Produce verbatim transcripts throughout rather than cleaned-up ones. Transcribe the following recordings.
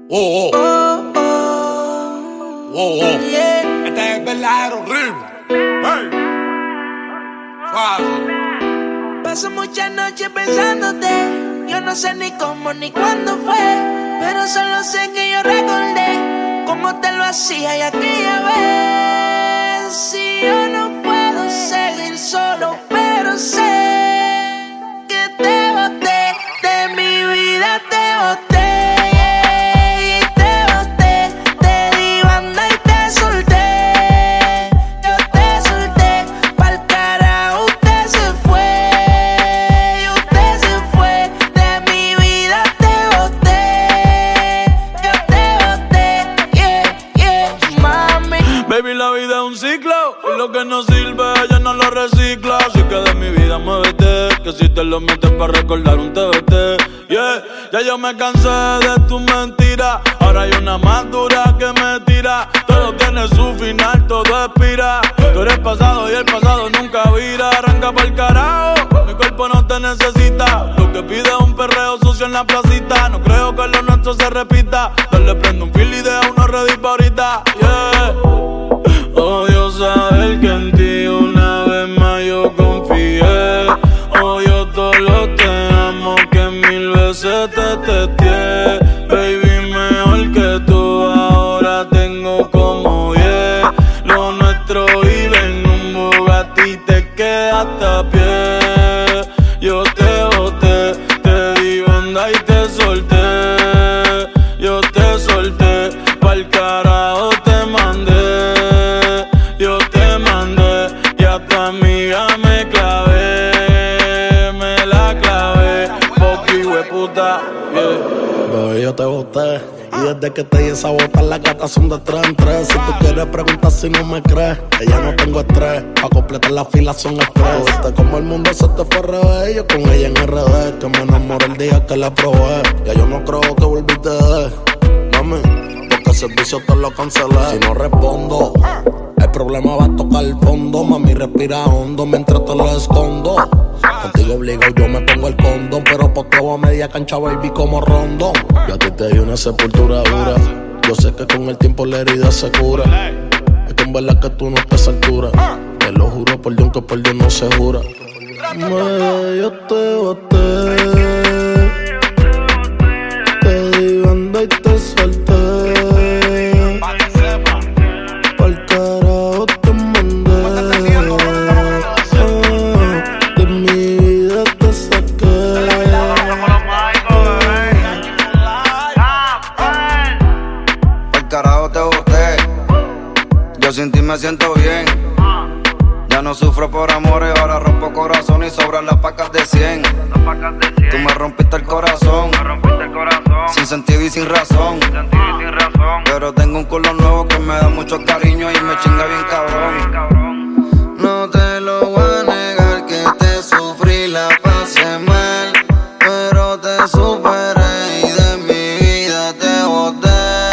Oh, oh. Oh, oh. Oh, oh. Yeah. Este es el verdadero ritmo. Hey. Suave. Paso muchas noches pensándote. Yo no sé ni cómo ni cuándo fue, pero solo sé que yo recordé cómo te lo hacía y aquella vez. Si yo no puedo seguir solo, pero sé que te boté, de mi vida te boté. Baby, la vida es un ciclo y lo que no sirve ella no lo recicla. Así que de mi vida muévete, que si te lo metes para recordar un T B T. Yeah, ya yo me cansé de tus mentiras. Ahora hay una más dura que me tira. Todo tiene su final, todo expira. Tú eres pasado y el pasado nunca vira. Arranca pa'l carajo, mi cuerpo no te necesita. Lo que pide es un perreo sucio en la placita. No creo que lo nuestro se repita. Dale, prende un fil y deja uno ready pa' ahorita. Yeah. Odio saber que en ti una vez más yo confié. Odio todo lo te amo que mil veces te testé. Baby, mejor que tú ahora tengo como diez. Lo nuestro vive en un Bugatti, te quedaste a pie. Yo te boté, te di banda y te solté. Yo te solté, pa'l carajo te mandé. Yo te mandé y a tu amiga me clavé, me la clavé, poqui hueputa, yeah. Bebé, yo te boté y desde que te di esa bota las gatas son de tres en tres. Si tú quieres preguntar si no me crees, que ya no tengo estrés, pa' completar la fila son estrés. Viste como el mundo se te fue al revés, yo con ella en R D, que me enamoré el día que la probé. Ya yo no creo que volviste de, mami, porque el servicio te lo cancelé. Si no respondo, el problema va a tocar el fondo. Mami, respira hondo mientras te lo escondo. Contigo obligo, yo me pongo el condón, pero poteo a media cancha, baby, como rondón. Yo a ti te di una sepultura dura. Yo sé que con el tiempo la herida se cura. Es que en verdad que tú no estás a altura. Te lo juro por Dios que por Dios no se jura. Me, yo te boté, te di banda y te solté. Yo sin ti me siento bien. Ya no sufro por amores, ahora rompo corazón y sobran las pacas de cien. Tú me rompiste el corazón, sin sentido y sin razón. Pero tengo un culo nuevo que me da mucho cariño y me chinga bien cabrón. No te lo voy a negar que te sufrí, la pasé mal, pero te superé y de mi vida te boté.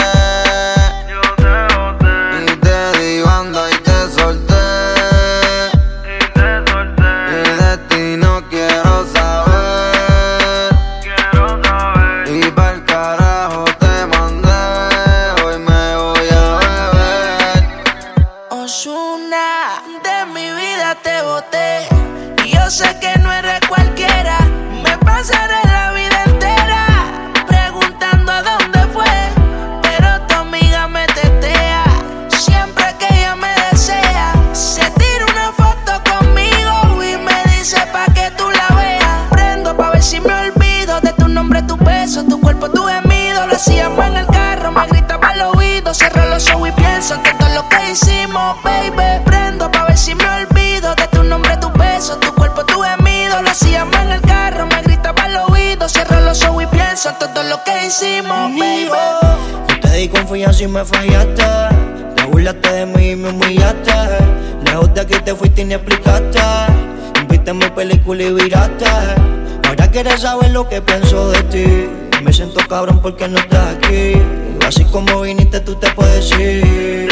De mi vida te boté y yo sé que no eres cualquiera. Me pasaré la vida entera preguntando a dónde fue, pero tu amiga me tetea. Siempre que ella me desea, se tira una foto conmigo y me dice pa' que tú la veas. Prendo pa' ver si me olvido de tu nombre, tu beso, tu cuerpo, tu gemido. Lo hacíamos en el carro, me gritaba al oído. Cierro los ojos y pienso en todo lo que hicimos, baby. Prendo pa' ver si me olvido de tu nombre, tu beso, tu cuerpo, tu gemido. Lo hacíamos en el carro, me gritaba al oído. Cierro los ojos y pienso en todo lo que hicimos, baby. Yo te di confianza y me fallaste. Te burlaste de mí y me humillaste. Lejos de aquí te fuiste y ni explicaste. Viste mi película y viraste. Ahora quieres saber lo que pienso de ti. Me siento cabrón porque no estás aquí. Así como viniste tú te puedes ir.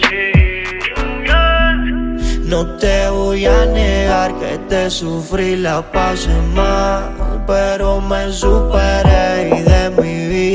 No te voy a negar que te sufrí, la pasé mal, pero me superé y de mi vida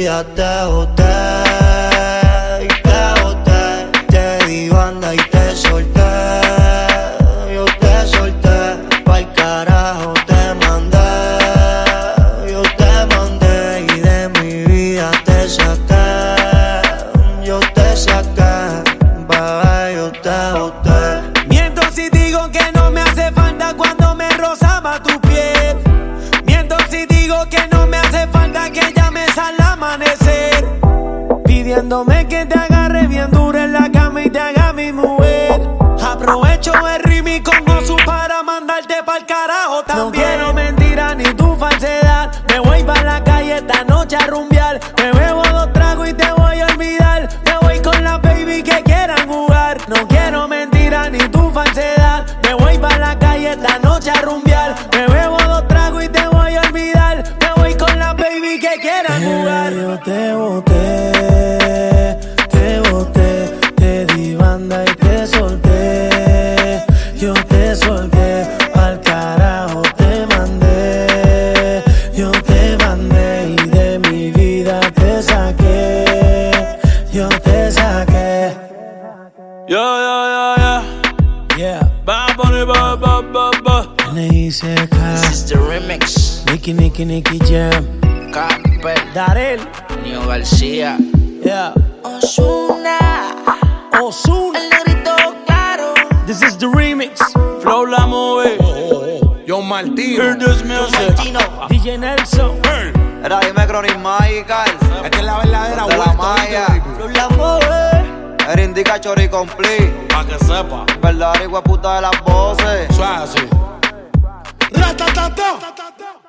vida te boté, y te boté. Te di banda y te solté, yo te solté. Pa'l carajo te mandé, yo te mandé. Y de mi vida te saqué, yo te saqué. Bebé, yo te boté. Miento si digo que no me hace falta cuando me rozaba tu piel. Miento si digo que no me hace falta que llames al amanecer, pidiéndome que te agarre bien duro en la cama y te haga mi mujer. Aprovecho el ritmo con Osu para mandarte pa'l carajo también. No quiero mentira ni tu falsedad. Me voy pa' la calle esta noche a rumbear. Me bebo dos tragos y te voy a olvidar. Me voy con la baby que quieran jugar. No quiero mentira ni tu falsedad. Me voy pa' la calle esta noche a rumbear. Me bebo dos tragos y te voy a olvidar. Me voy con la baby que quieran jugar. Yo te boté, te boté, te di banda y te solté. Yo te solté, pa'l carajo te mandé. Yo te mandé y de mi vida te saqué. Yo te saqué. Yeah, yeah, yeah, yeah. Yeah. Bad Bunny, ba, ba, ba, ba. N I C K. This is the remix. Nicky, Nicky, Nicky Jam. Camper, Darel. Nio García, Yeah. Ozuna, Ozuna. el negrito claro. This is the remix. Flow la movie. Yo Martino. Hear this music. D J Nelson. Hey. Era dime Chronic Magical. Esta es la verdadera De la vuelta, Maya. ¿viste, baby? Los Lamores. Era indica Chori Complete. Pa' que sepa. Verdadera hijueputa de las voces. Eso es así. Ratatata.